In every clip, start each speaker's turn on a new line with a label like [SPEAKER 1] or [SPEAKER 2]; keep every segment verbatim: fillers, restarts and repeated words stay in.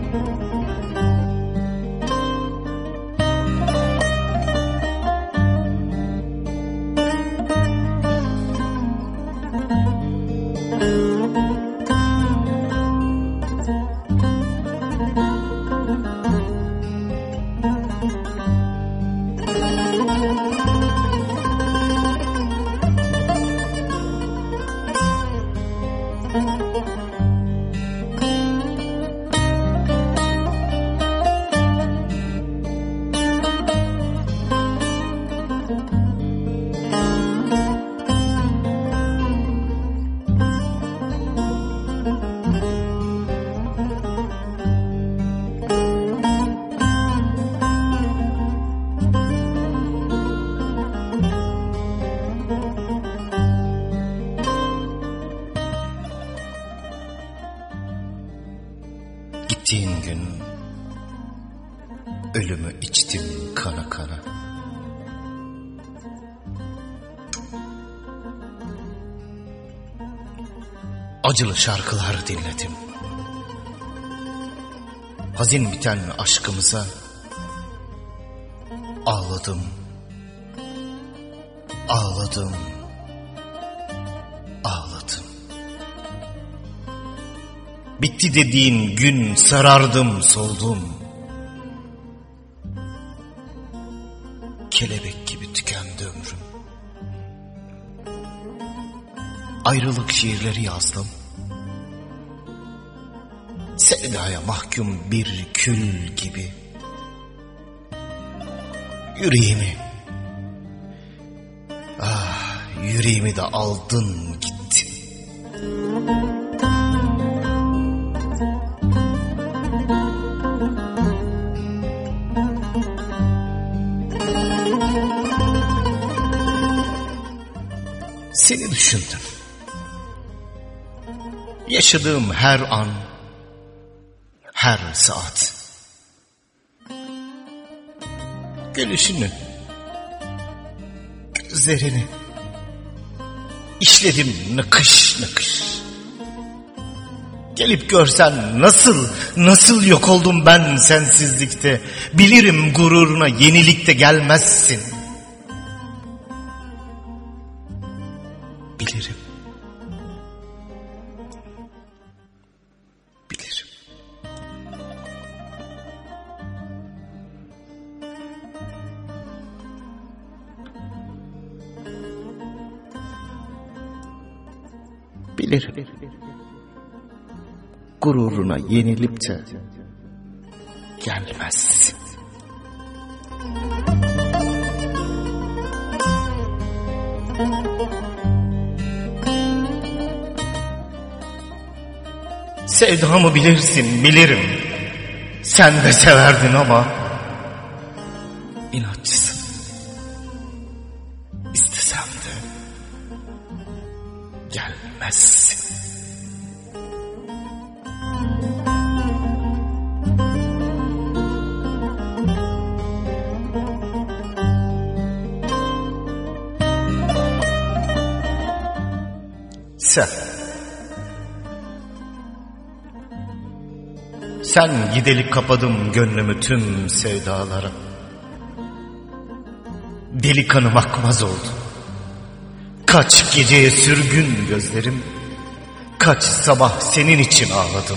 [SPEAKER 1] Gittiğin gün ölümü içtim kana kana. Acılı şarkılar dinledim. Hazin biten aşkımıza ağladım, ağladım, ağladım. Bitti dediğin gün sarardım, soldum. Kelebek gibi tükendi ömrüm. Ayrılık şiirleri yazdım. Sevdaya mahkum bir kül gibi. Yüreğimi, ah yüreğimi de aldın gitti. Seni düşündüm. Yaşadığım her an, her saat. Gülüşünü, gözlerini işledim nakış nakış. Gelip görsen nasıl, nasıl yok oldum ben sensizlikte. Bilirim gururuna yenilikte gelmezsin. Bilirim. Bilirim. Bilirim. Gururuna yenilip de gelmezsin. Sevdamı bilirsin, bilirim. Sen de severdin ama inatçısın. İstesem de gelmezsin. Sen Sen gidelik kapadım gönlümü tüm sevdalara. Deli kanım akmaz oldu. Kaç geceye sürgün gözlerim, kaç sabah senin için ağladım.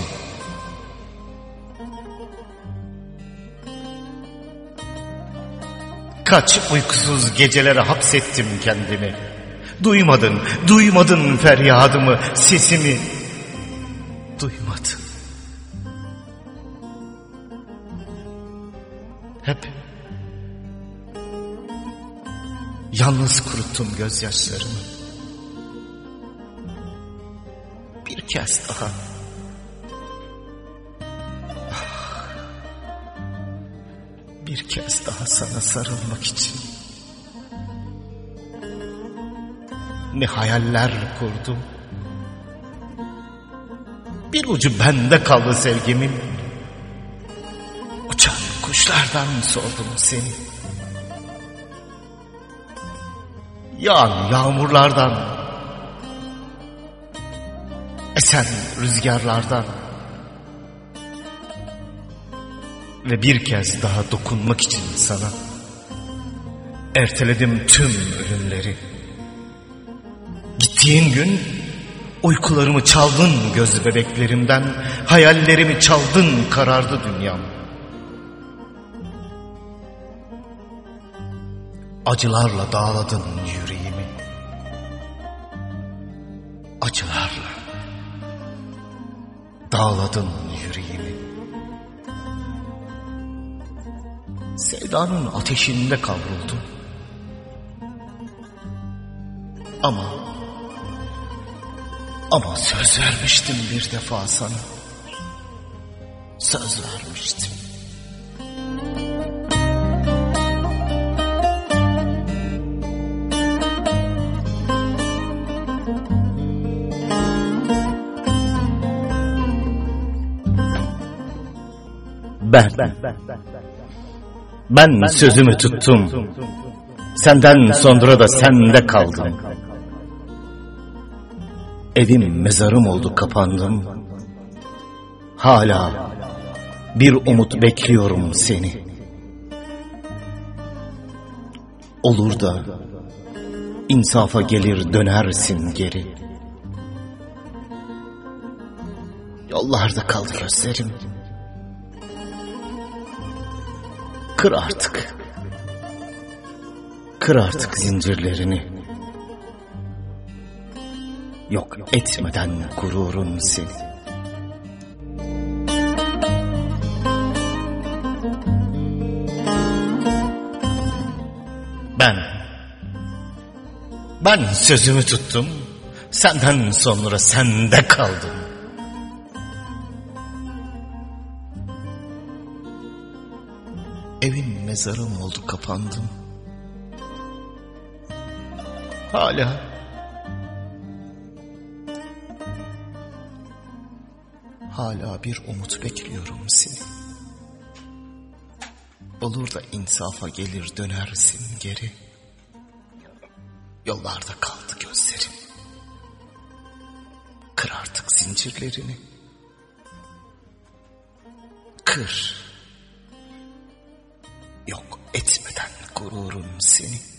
[SPEAKER 1] Kaç uykusuz gecelere hapsettim kendimi. Duymadın, duymadın feryadımı, sesimi duymadın. Hep yalnız kuruttum gözyaşlarımı. Bir kez daha, bir kez daha sana sarılmak için ne hayaller kurdum. Bir ucu bende kaldı sevgimin. Uçan kuşlardan sordum seni. Yağan yağmurlardan, esen rüzgarlardan, Ve bir kez daha dokunmak için sana erteledim tüm ölümleri. Gittiğin gün uykularımı çaldın göz bebeklerimden, hayallerimi çaldın, karardı dünyam. Acılarla dağladın yüreğimi, acılarla dağladın yüreğimi. Sevdanın ateşinde kavruldum. Ama Ama söz vermiştim bir defa sana. Söz vermiştim. Ben Ben sözümü tuttum. Senden sonra da sende kaldım. Evim mezarım oldu, kapandım. Hala bir umut bekliyorum seni. Olur da insafa gelir dönersin geri. Yollarda kaldı gözlerim. Kır artık. Kır artık zincirlerini. Yok etmeden gururun seni. Ben Ben sözümü tuttum. Senden sonra sende kaldım. Evim mezarım oldu, kapandım. Hala Hala bir umut bekliyorum seni. Olur da insafa gelir dönersin geri. Yollarda kaldı gözlerim. Kır artık zincirlerini. Kır. Yok etmeden gururun seni.